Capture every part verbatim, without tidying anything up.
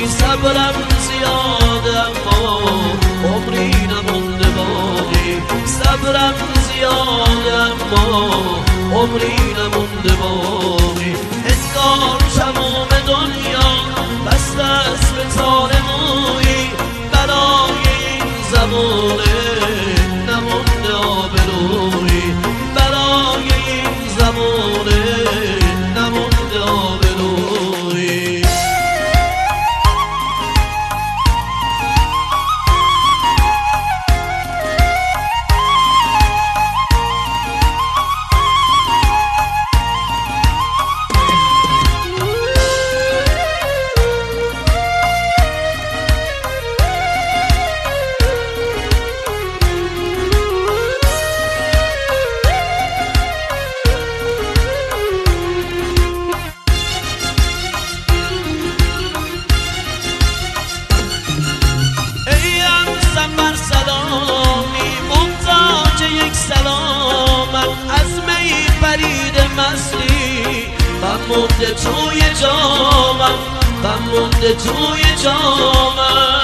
صبرم زیاده اما عمری نمونده باقی، صبرم زیاده اما عمری نمونده باقی. انگار تمام دنیا بسته است به تار مویی، برای این زمانه نمونده آبرویی، برای این زمانه نمونده آبرویی. بر سلامی محتاج یک سلامت، از می پرید مستی من مونده توی جامم، من مونده توی جامم.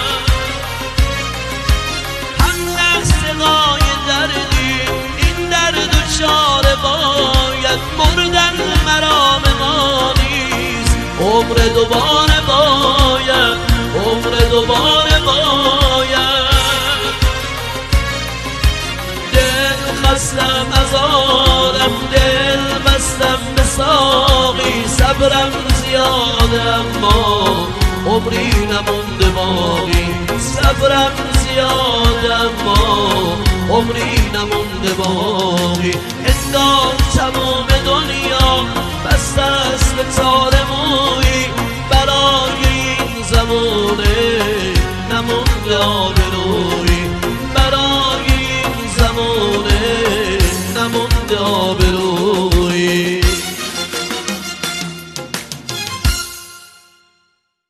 هم دستگاه دردی این درد و چاره باید، مردن مرام ما نیست عمر دوباره باید، عمر دوباره باید. خستم از آدم دل بستم به ساقی، صبرم زیاده اما عمری نمونده باقی، صبرم زیاده اما عمری نمونده باقی. انگار تمام دنیا بسته است به تار مویی، برای این زمانه نمونده آبرویی.